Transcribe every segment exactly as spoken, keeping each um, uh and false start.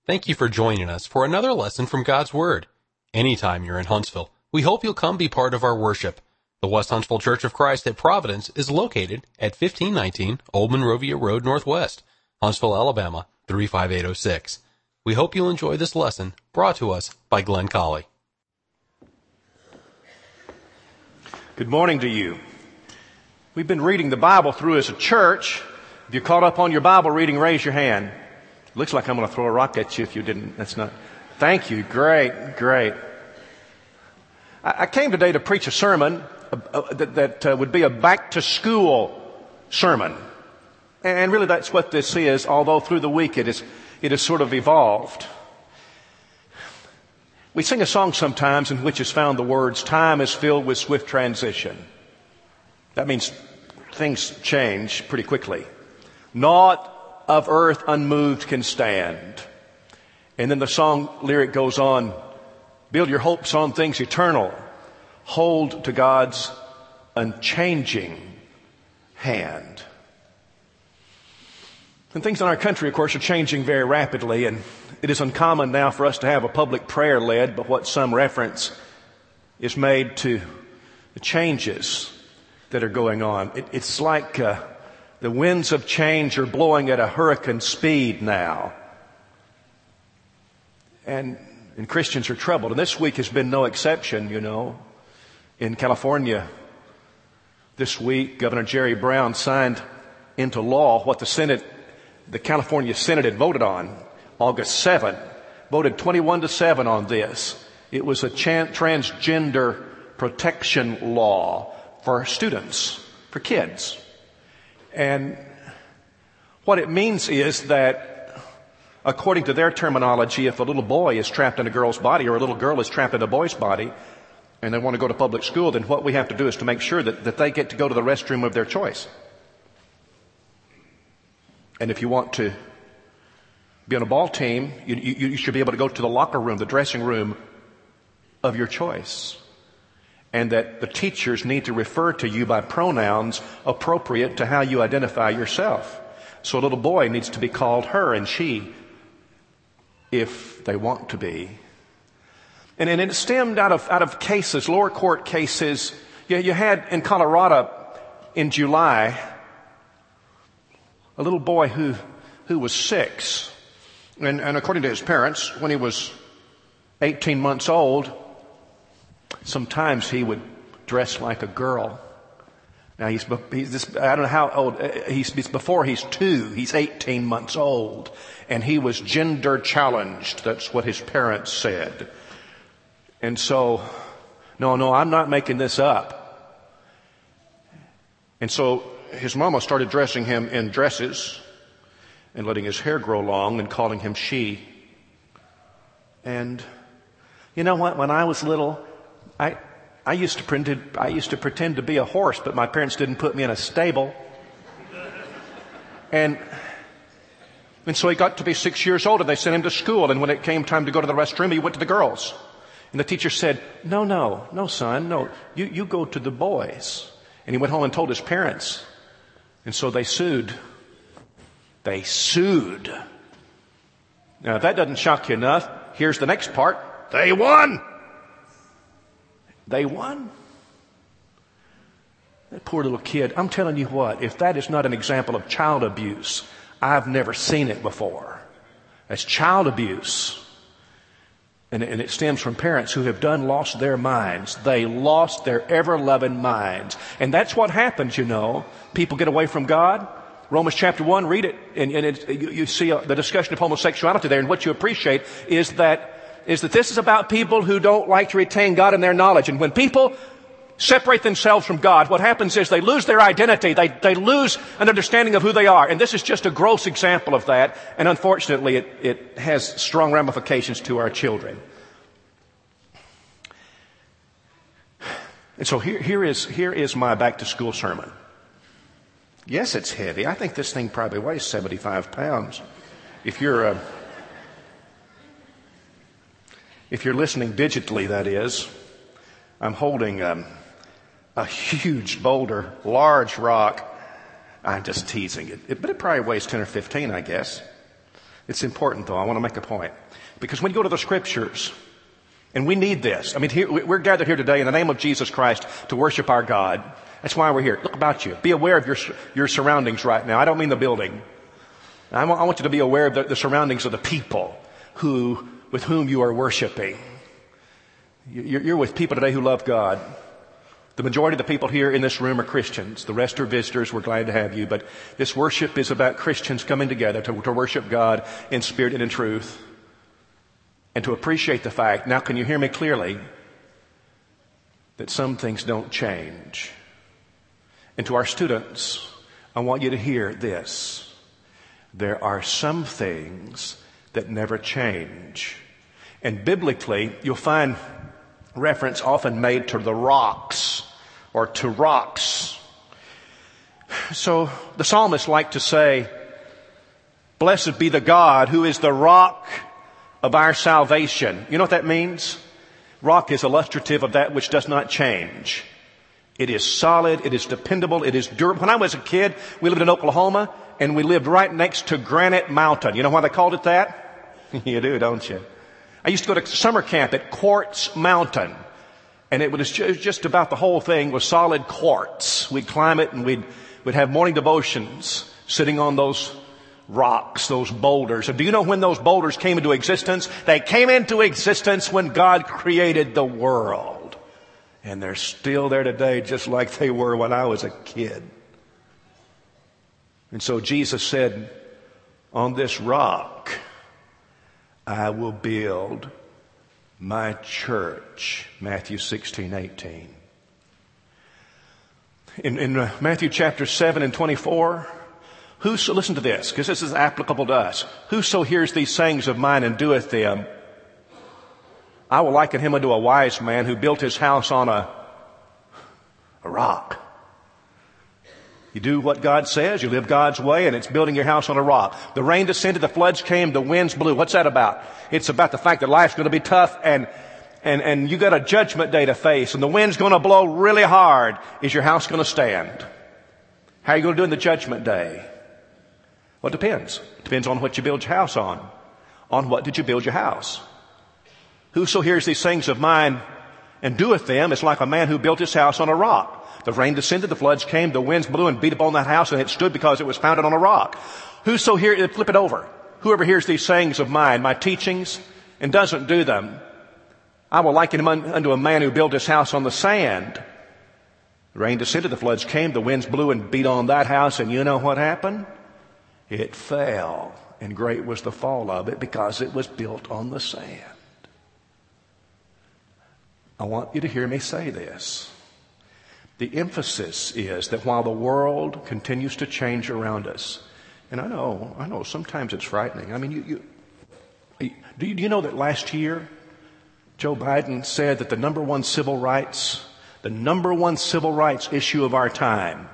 Thank you for joining us for another lesson from God's Word. Anytime you're in Huntsville, we hope you'll come be part of our worship. The West Huntsville Church of Christ at Providence is located at fifteen nineteen Old Monrovia Road Northwest, Huntsville, Alabama, three five eight oh six. We hope you'll enjoy this lesson brought to us by Glenn Colley. Good morning to you. We've been reading the Bible through as a church. If you're caught up on your Bible reading, raise your hand. Looks like I'm going to throw a rock at you if you didn't. That's not. Thank you. Great, great. I, I came today to preach a sermon uh, uh, that, that uh, would be a back-to-school sermon. And really that's what this is, although through the week it is, it has sort of evolved. We sing a song sometimes in which is found the words, "Time is filled with swift transition." That means things change pretty quickly. Naught of earth unmoved can stand. And then the song lyric goes on, build your hopes on things eternal. Hold to God's unchanging hand. And things in our country, of course, are changing very rapidly, and it is uncommon now for us to have a public prayer led, but what some reference is made to the changes that are going on. It, it's like uh, the winds of change are blowing at a hurricane speed now. And, and Christians are troubled. And this week has been no exception, you know. In California, this week, Governor Jerry Brown signed into law what the Senate, the California Senate had voted on August seventh. Voted twenty-one to seven on this. It was a transgender protection law for students, for kids. And what it means is that, according to their terminology, if a little boy is trapped in a girl's body or a little girl is trapped in a boy's body and they want to go to public school, then what we have to do is to make sure that, that they get to go to the restroom of their choice. And if you want to be on a ball team, you, you, you should be able to go to the locker room, the dressing room of your choice. And that the teachers need to refer to you by pronouns appropriate to how you identify yourself. So a little boy needs to be called her and she, if they want to be. And, and it stemmed out of, out of cases, lower court cases. You, you had in Colorado in July, a little boy who, who was six. And, and according to his parents, when he was eighteen months old, sometimes he would dress like a girl. Now he's, he's this, I don't know how old, he's, he's before he's two, he's eighteen months old. And he was gender challenged. That's what his parents said. And so, no, no, I'm not making this up. And so his mama started dressing him in dresses and letting his hair grow long and calling him she. And you know what? When I was little, I, I used to pretend, I used to pretend to be a horse, but my parents didn't put me in a stable. And, and so he got to be six years old and they sent him to school. And when it came time to go to the restroom, he went to the girls. And the teacher said, no, no, no, son, no, you, you go to the boys. And he went home and told his parents. And so they sued. They sued. Now, if that doesn't shock you enough, here's the next part. They won. They won. That poor little kid. I'm telling you what, if that is not an example of child abuse, I've never seen it before. That's child abuse. And, and it stems from parents who have done lost their minds. They lost their ever-loving minds. And that's what happens, you know. People get away from God. Romans chapter one, read it, and, and it, you, you see the discussion of homosexuality there. And what you appreciate is that is that this is about people who don't like to retain God in their knowledge. And when people separate themselves from God, what happens is they lose their identity. They, they lose an understanding of who they are. And this is just a gross example of that. And unfortunately, it, it has strong ramifications to our children. And so here, here is, here is my back to school sermon. Yes, it's heavy. I think this thing probably weighs seventy-five pounds. If you're, uh, if you're listening digitally, that is. I'm holding um, a huge boulder, large rock. I'm just teasing it. it, but it probably weighs ten or fifteen, I guess. It's important, though. I want to make a point. Because when you go to the Scriptures, and we need this. I mean, here, we're gathered here today in the name of Jesus Christ to worship our God. That's why we're here. Look about you. Be aware of your, your surroundings right now. I don't mean the building. I want, I want you to be aware of the, the surroundings of the people who, with whom you are worshiping. You're, you're with people today who love God. The majority of the people here in this room are Christians. The rest are visitors. We're glad to have you. But this worship is about Christians coming together to, to worship God in spirit and in truth. And to appreciate the fact, now can you hear me clearly, that some things don't change. And to our students, I want you to hear this. There are some things that never change. And biblically, you'll find reference often made to the rocks or to rocks. So the psalmists like to say, blessed be the God who is the rock of our salvation. You know what that means? Rock is illustrative of that which does not change. It is solid. It is dependable. It is durable. When I was a kid, we lived in Oklahoma, and we lived right next to Granite Mountain. You know why they called it that? You do, don't you? I used to go to summer camp at Quartz Mountain, and it was just about the whole thing was solid quartz. We'd climb it, and we'd, we'd have morning devotions sitting on those rocks, those boulders. And do you know when those boulders came into existence? They came into existence when God created the world. And they're still there today just like they were when I was a kid. And so Jesus said, on this rock, I will build my church. Matthew sixteen eighteen. In, in uh, Matthew chapter seven and twenty-four, whoso, listen to this, because this is applicable to us. Whoso hears these sayings of mine and doeth them, I will liken him unto a wise man who built his house on a, a rock. You do what God says, you live God's way, and it's building your house on a rock. The rain descended, the floods came, the winds blew. What's that about? It's about the fact that life's going to be tough, and and and you got a judgment day to face, and the wind's going to blow really hard. Is your house going to stand? How are you going to do in the judgment day? Well, it depends. It depends on what you build your house on. On what did you build your house? Whoso hears these things of mine and doeth them is like a man who built his house on a rock. The rain descended, the floods came, the winds blew and beat upon that house, and it stood because it was founded on a rock. Whoso hear, flip it over. Whoever hears these sayings of mine, my teachings, and doesn't do them, I will liken him unto a man who built his house on the sand. The rain descended, the floods came, the winds blew and beat on that house, and you know what happened? It fell, and great was the fall of it because it was built on the sand. I want you to hear me say this. The emphasis is that while the world continues to change around us, and I know, I know sometimes it's frightening. I mean, you, you, do you, do you know that last year, Joe Biden said that the number one civil rights, the number one civil rights issue of our time,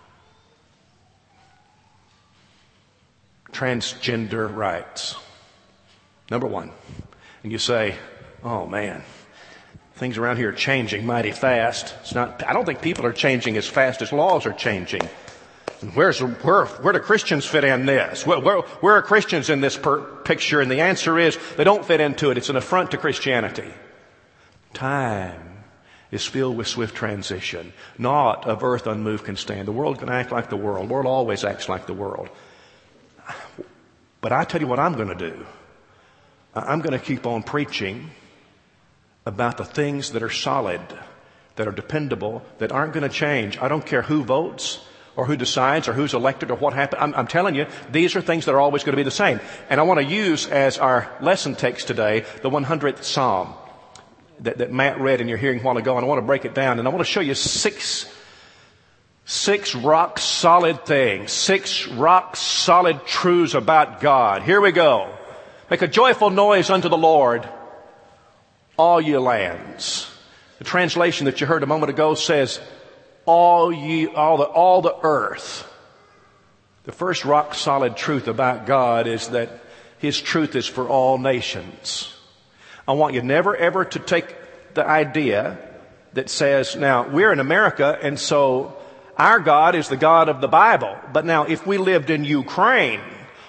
transgender rights. Number one. And you say, oh man, things around here are changing mighty fast. It's not, I don't think people are changing as fast as laws are changing. And where's, where, where do Christians fit in this? Where, where, where are Christians in this per, picture? And the answer is they don't fit into it. It's an affront to Christianity. Time is filled with swift transition. Naught of earth unmoved can stand. The world can act like the world. The world always acts like the world. But I tell you what I'm going to do. I'm going to keep on preaching about the things that are solid, that are dependable, that aren't going to change. I don't care who votes or who decides or who's elected or what happens. I'm, I'm telling you, these are things that are always going to be the same. And I want to use as our lesson text today the one hundredth Psalm that, that Matt read in your hearing a while ago. And I want to break it down. And I want to show you six, six rock solid things, six rock solid truths about God. Here we go. Make a joyful noise unto the Lord, all ye lands. The translation that you heard a moment ago says, all ye, all the, all the earth. The first rock solid truth about God is that His truth is for all nations. I want you never ever to take the idea that says, now we're in America and so our God is the God of the Bible. But now if we lived in Ukraine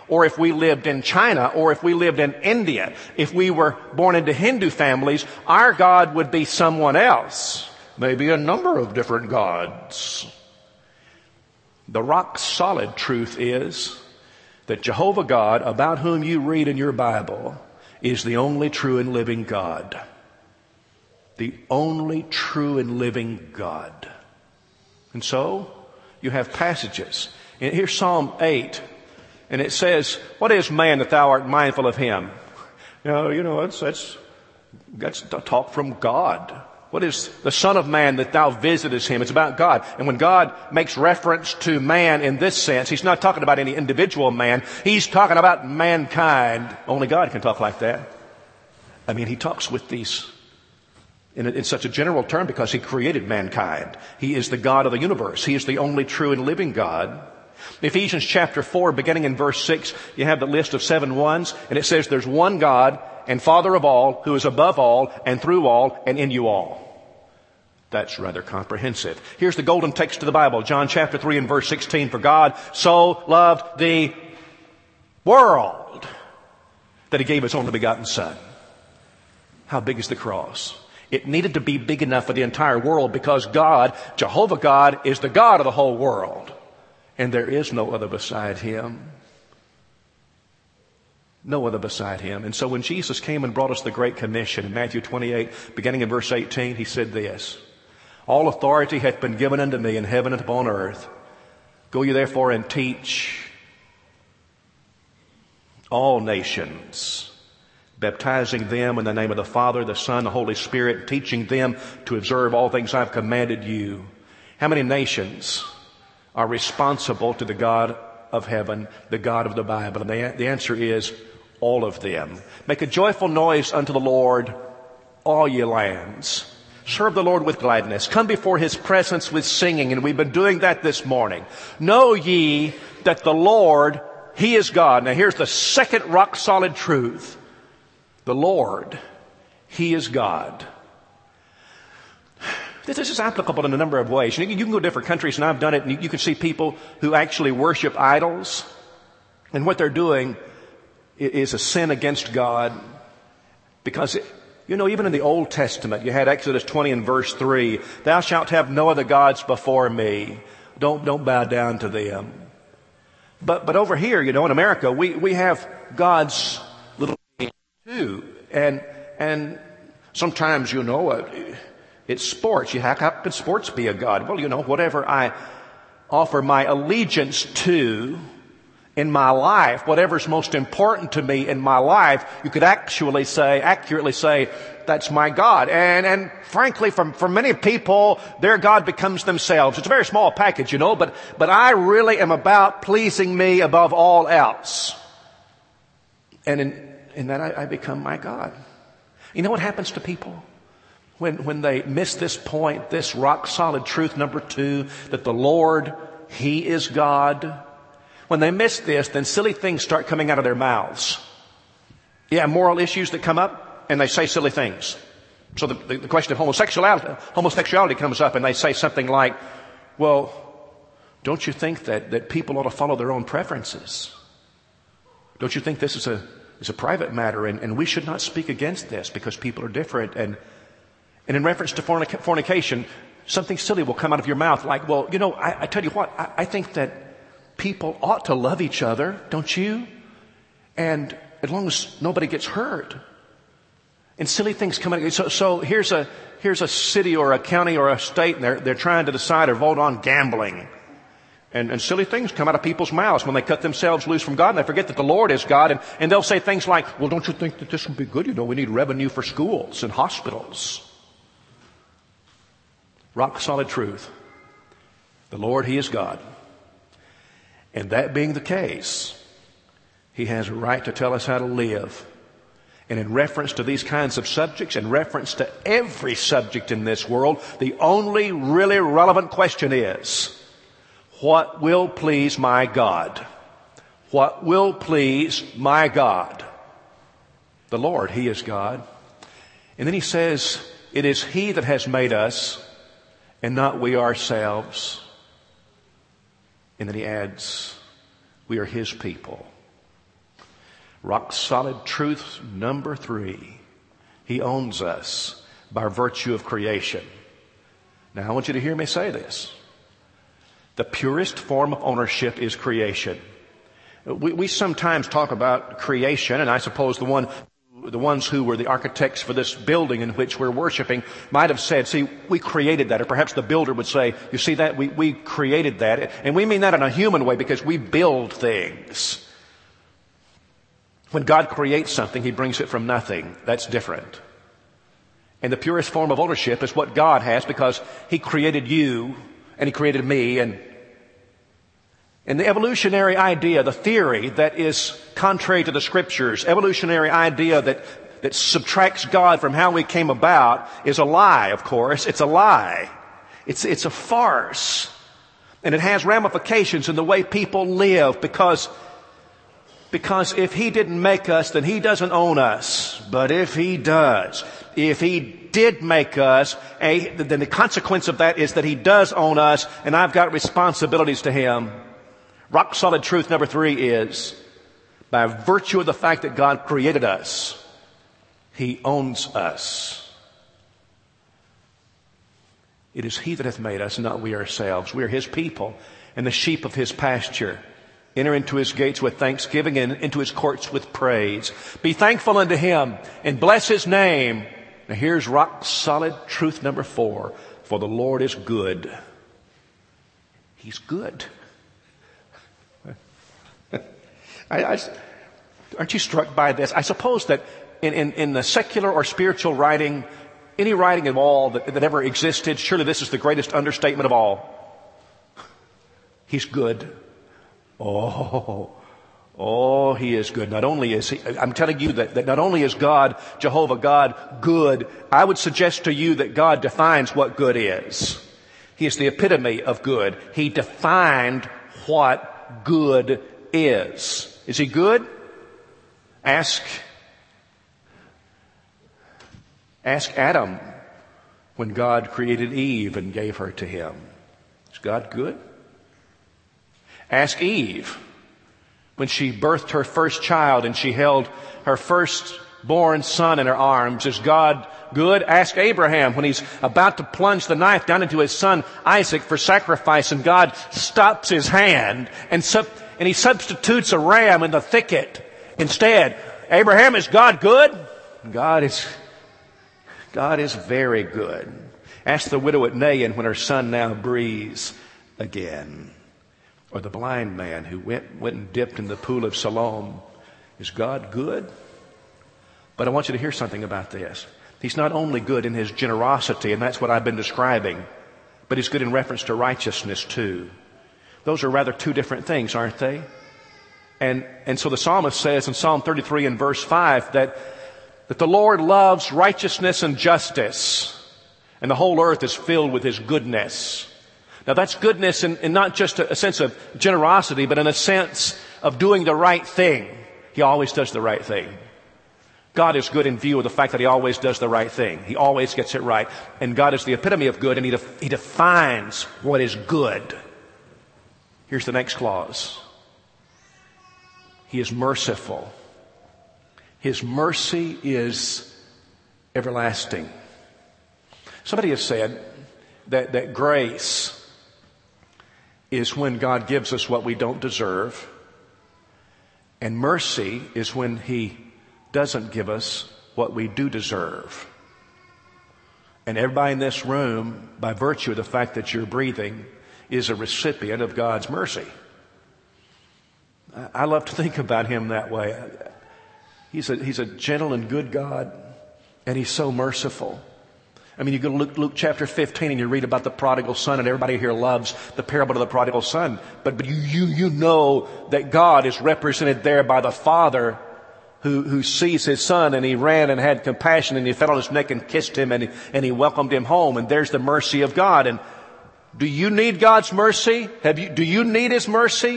or if we lived in China, or if we lived in India, if we were born into Hindu families, our God would be someone else. Maybe a number of different gods. The rock solid truth is that Jehovah God, about whom you read in your Bible, is the only true and living God. The only true and living God. And so, you have passages. And here's Psalm eight. And it says, what is man that thou art mindful of him? Now, you know, that's, that's, that's talk from God. What is the Son of Man that thou visitest him? It's about God. And when God makes reference to man in this sense, he's not talking about any individual man. He's talking about mankind. Only God can talk like that. I mean, he talks with these in, a, in such a general term because he created mankind. He is the God of the universe. He is the only true and living God. Ephesians chapter four, beginning in verse six, you have the list of seven ones, and it says there's one God and Father of all, who is above all and through all and in you all. That's rather comprehensive. Here's the golden text of the Bible, John chapter three and verse sixteen. For God so loved the world that he gave his only begotten Son. How big is the cross? It needed to be big enough for the entire world because God, Jehovah God, is the God of the whole world. And there is no other beside him. No other beside him. And so when Jesus came and brought us the Great Commission in Matthew twenty-eight, beginning in verse eighteen, he said this, all authority hath been given unto me in heaven and upon earth. Go ye therefore and teach all nations, baptizing them in the name of the Father, the Son, the Holy Spirit, teaching them to observe all things I've commanded you. How many nations are responsible to the God of heaven, the God of the Bible? And the, the answer is all of them. Make a joyful noise unto the Lord, all ye lands. Serve the Lord with gladness. Come before his presence with singing. And we've been doing that this morning. Know ye that the Lord, he is God. Now here's the second rock solid truth. The Lord, he is God. This is applicable in a number of ways. You can go to different countries, and I've done it, and you can see people who actually worship idols. And what they're doing is a sin against God. Because, it, you know, even in the Old Testament, you had Exodus twenty and verse three. Thou shalt have no other gods before me. Don't, don't bow down to them. But, but over here, you know, in America, we, we have God's little too. And, and sometimes, you know, uh, it's sports. You how can sports be a God? Well, you know, whatever I offer my allegiance to in my life, whatever's most important to me in my life, you could actually say, accurately say, that's my God. And, and frankly, for, for many people, their God becomes themselves. It's a very small package, you know, but, but I really am about pleasing me above all else. And in, in that I, I become my God. You know what happens to people? When, when they miss this point, this rock solid truth number two, that the Lord, he is God. When they miss this, then silly things start coming out of their mouths. Yeah, moral issues that come up, and they say silly things. So the, the, the question of homosexuality, homosexuality comes up, and they say something like, well, don't you think that, that people ought to follow their own preferences? Don't you think this is a, is a private matter, and, and we should not speak against this because people are different? And And in reference to fornic- fornication, something silly will come out of your mouth like, well, you know, I, I tell you what, I, I think that people ought to love each other, don't you? And as long as nobody gets hurt. And silly things come out. So, so here's a, here's a city or a county or a state, and they're, they're trying to decide or vote on gambling. And, and silly things come out of people's mouths when they cut themselves loose from God and they forget that the Lord is God. And, and they'll say things like, well, don't you think that this would be good? You know, we need revenue for schools and hospitals. Rock solid truth. The Lord, he is God. And that being the case, he has a right to tell us how to live. And in reference to these kinds of subjects, in reference to every subject in this world, the only really relevant question is, what will please my God? What will please my God? The Lord, he is God. And then he says, it is he that has made us, and not we ourselves. And then he adds, we are his people. Rock solid truth number three. He owns us by virtue of creation. Now I want you to hear me say this. The purest form of ownership is creation. We, we sometimes talk about creation, and I suppose the one, the ones who were the architects for this building in which we're worshiping might have said, see, we created that. Or perhaps the builder would say, you see that? We, we created that. And we mean that in a human way because we build things. When God creates something, He brings it from nothing. That's different. And the purest form of ownership is what God has because He created you and He created me. And, and the evolutionary idea, the theory that is contrary to the Scriptures, evolutionary idea that, that subtracts God from how we came about is a lie, of course. It's a lie. It's, it's a farce. And it has ramifications in the way people live because Because if He didn't make us, then He doesn't own us. But if He does, if He did make us, then the consequence of that is that He does own us, and I've got responsibilities to Him. Rock solid truth number three is, by virtue of the fact that God created us, He owns us. It is He that hath made us, not we ourselves. We are His people, and the sheep of His pasture. Enter into His gates with thanksgiving and into His courts with praise. Be thankful unto Him and bless His name. Now here's rock solid truth number four. For the Lord is good. He's good. I, I, aren't you struck by this? I suppose that in, in, in the secular or spiritual writing, any writing at all that, that ever existed, surely this is the greatest understatement of all. He's good. Oh, oh, He is good. Not only is He, I'm telling you that, that not only is God, Jehovah God, good, I would suggest to you that God defines what good is. He is the epitome of good. He defined what good is. Is He good? Ask, ask Adam when God created Eve and gave her to him. Is God good? Ask Eve when she birthed her first child and she held her firstborn son in her arms. Is God good? Ask Abraham when he's about to plunge the knife down into his son Isaac for sacrifice, and God stops his hand and, sub- and He substitutes a ram in the thicket instead. Abraham, is God good? God is, God is very good. Ask the widow at Nain when her son now breathes again. Or the blind man who went, went and dipped in the pool of Siloam. Is God good? But I want you to hear something about this. He's not only good in His generosity, and that's what I've been describing, but He's good in reference to righteousness too. Those are rather two different things, aren't they? And, and so the psalmist says in Psalm thirty-three and verse five that, that the Lord loves righteousness and justice, and the whole earth is filled with His goodness. Now that's goodness in, in not just a, a sense of generosity, but in a sense of doing the right thing. He always does the right thing. God is good in view of the fact that He always does the right thing. He always gets it right. And God is the epitome of good, and He, def- he defines what is good. Here's the next clause. He is merciful. His mercy is everlasting. Somebody has said that, that grace is when God gives us what we don't deserve, and mercy is when He doesn't give us what we do deserve. And everybody in this room, by virtue of the fact that you're breathing, is a recipient of God's mercy. I love to think about Him that way. He's a, he's a gentle and good God, and He's so merciful. I mean, you go to Luke, Luke chapter fifteen and you read about the prodigal son, and everybody here loves the parable of the prodigal son. But, but you, you, you know that God is represented there by the father who, who sees his son, and he ran and had compassion, and he fell on his neck and kissed him, and he, and he welcomed him home. And there's the mercy of God. And do you need God's mercy? Have you, do you need His mercy?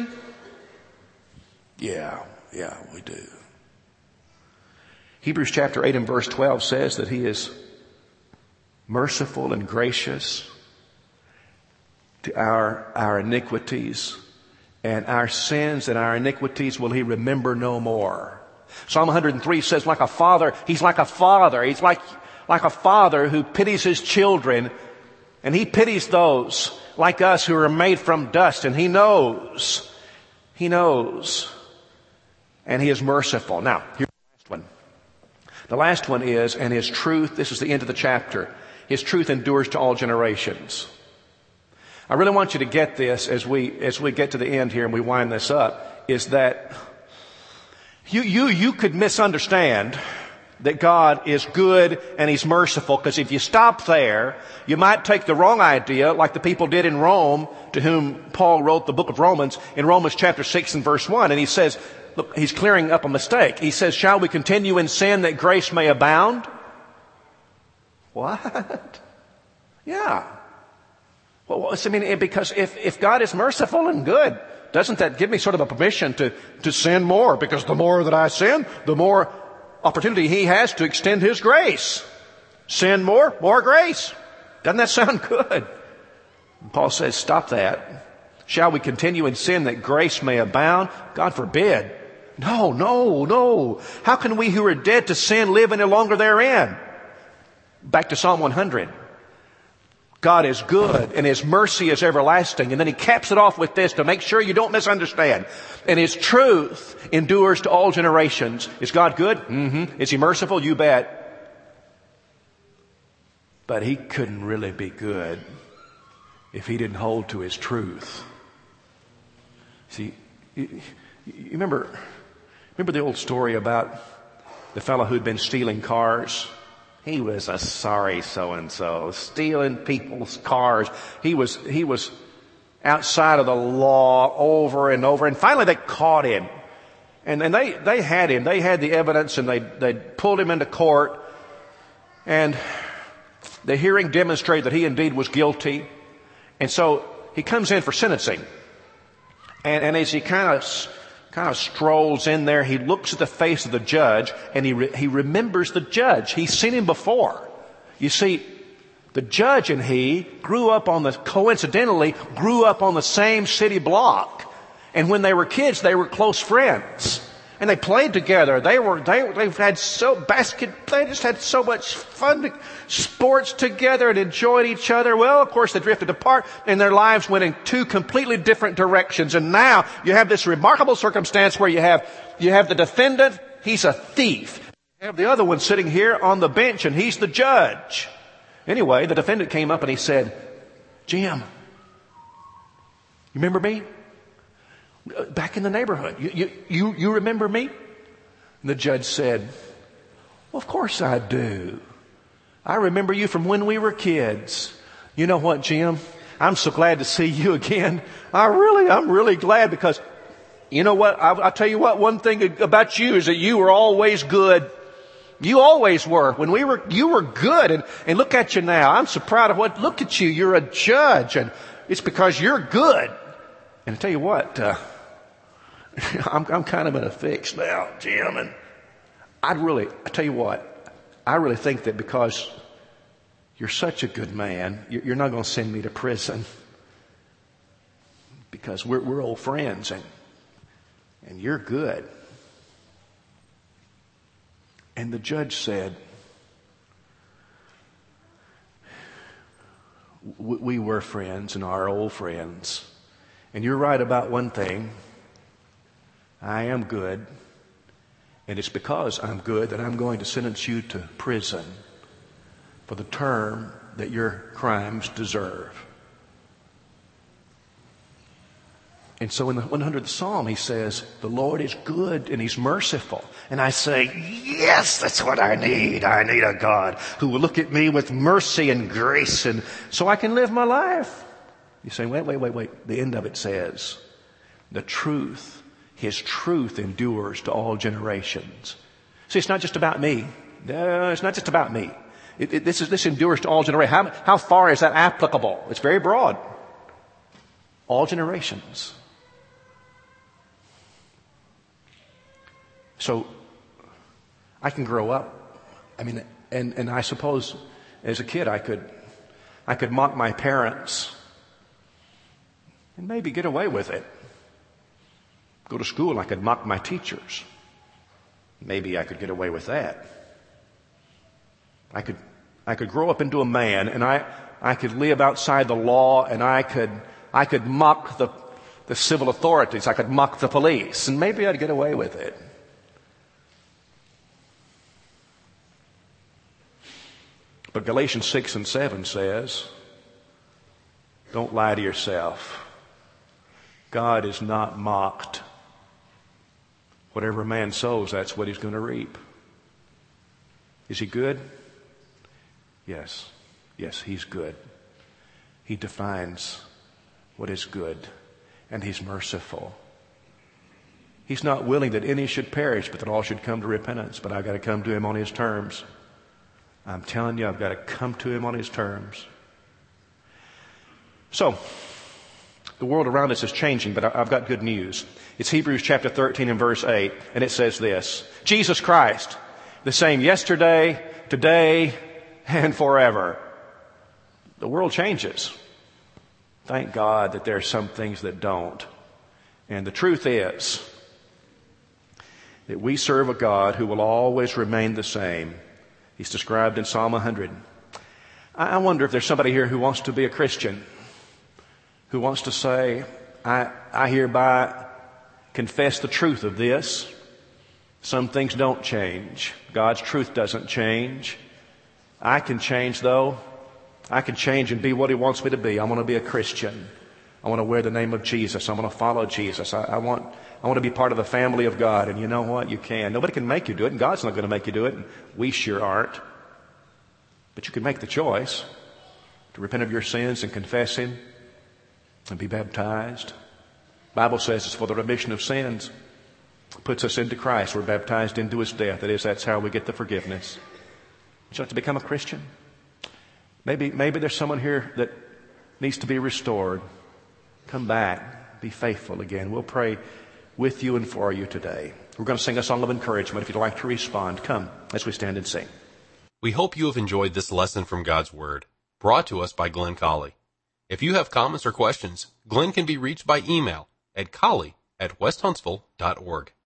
Yeah, yeah, we do. Hebrews chapter eight and verse twelve says that He is merciful and gracious to our, our iniquities, and our sins and our iniquities will He remember no more. Psalm one hundred three says, like a father, he's like a father. He's like, like a father who pities his children, and he pities those like us who are made from dust, and he knows, he knows, and he is merciful. Now, here's the last one. The last one is, and his truth, this is the end of the chapter, his truth endures to all generations. I really want you to get this as we, as we get to the end here and we wind this up, is that you, you, you could misunderstand that God is good and he's merciful, because if you stop there, you might take the wrong idea, like the people did in Rome, to whom Paul wrote the book of Romans, in Romans chapter six and verse one, and he says, look, he's clearing up a mistake. He says, shall we continue in sin that grace may abound? What? Yeah. Well, I mean, because if, if God is merciful and good, doesn't that give me sort of a permission to, to sin more? Because the more that I sin, the more opportunity he has to extend his grace. Sin more, more grace. Doesn't that sound good? And Paul says, stop that. Shall we continue in sin that grace may abound? God forbid. No, no, no. How can we who are dead to sin live any longer therein? Back to Psalm one hundred. God is good and his mercy is everlasting. And then he caps it off with this to make sure you don't misunderstand. And his truth endures to all generations. Is God good? Mm-hmm. Is he merciful? You bet. But he couldn't really be good if he didn't hold to his truth. See, you, you remember, remember the old story about the fellow who'd been stealing cars? He was a sorry so-and-so, stealing people's cars. He was, he was outside of the law over and over. And finally they caught him. And, and they, they had him. They had the evidence and they, they pulled him into court. And the hearing demonstrated that he indeed was guilty. And so he comes in for sentencing. And, and as he kind of kind of strolls in there, he looks at the face of the judge, and he re- he remembers the judge. He's seen him before. You see, the judge and he grew up on the, coincidentally, grew up on the same city block. And when they were kids, they were close friends. And they played together. They were, they, they've had so, basket, they just had so much fun, to, sports together and enjoyed each other. Well, of course, they drifted apart and their lives went in two completely different directions. And now you have this remarkable circumstance where you have, you have the defendant, he's a thief. You have the other one sitting here on the bench and he's the judge. Anyway, the defendant came up and he said, Jim, you remember me? Back in the neighborhood. You, you, you, you remember me? And the judge said, well, of course I do. I remember you from when we were kids. You know what, Jim? I'm so glad to see you again. I really, I'm really glad because, you know what? I'll, I'll tell you what, one thing about you is that you were always good. You always were. When we were, you were good. And, and look at you now. I'm so proud of what, look at you. You're a judge and it's because you're good. And I tell you what, uh, I'm, I'm kind of in a fix now, Jim, and I'd really, I tell you what, I really think that because you're such a good man, you're not going to send me to prison because we're, we're old friends and, and you're good. And the judge said, we were friends and are old friends. And you're right about one thing. I am good. And it's because I'm good that I'm going to sentence you to prison for the term that your crimes deserve. And so in the one hundredth Psalm, he says, the Lord is good and he's merciful. And I say, yes, that's what I need. I need a God who will look at me with mercy and grace and so I can live my life. You say, wait, wait, wait, wait. The end of it says, the truth, his truth endures to all generations. See, it's not just about me. No, it's not just about me. It, it, this is, this endures to all generations. How, how far is that applicable? It's very broad. All generations. So, I can grow up. I mean, and, and I suppose as a kid I could, I could mock my parents and maybe get away with it. Go to school, I could mock my teachers. maybe I could get away with that. I could, I could grow up into a man, and I, I could live outside the law, and I could, I could mock the, the civil authorities. I could mock the police, and maybe I'd get away with it. But Galatians six and seven says, don't lie to yourself. God is not mocked. Whatever a man sows, that's what he's going to reap. Is he good? Yes. Yes, he's good. He defines what is good, and he's merciful. He's not willing that any should perish, but that all should come to repentance. But I've got to come to him on his terms. I'm telling you, I've got to come to him on his terms. So, the world around us is changing, but I've got good news. It's Hebrews chapter thirteen and verse eight, and it says this: Jesus Christ, the same yesterday, today, and forever. The world changes. Thank God that there are some things that don't. And the truth is that we serve a God who will always remain the same. He's described in Psalm one hundred. I wonder if there's somebody here who wants to be a Christian, who wants to say, I, I hereby confess the truth of this. Some things don't change. God's truth doesn't change. I can change, though. I can change and be what he wants me to be. I want to be a Christian. I want to wear the name of Jesus. I want to follow Jesus. I, I want I want to be part of the family of God. And you know what? You can. Nobody can make you do it, and God's not going to make you do it, and we sure aren't. But you can make the choice to repent of your sins and confess him and be baptized. The Bible says it's for the remission of sins. It puts us into Christ. We're baptized into his death. That is, that's how we get the forgiveness. Would you like to become a Christian? Maybe, maybe there's someone here that needs to be restored. Come back. Be faithful again. We'll pray with you and for you today. We're going to sing a song of encouragement. If you'd like to respond, come as we stand and sing. We hope you have enjoyed this lesson from God's Word, brought to us by Glenn Colley. If you have comments or questions, Glenn can be reached by email at colley at west huntsville dot org.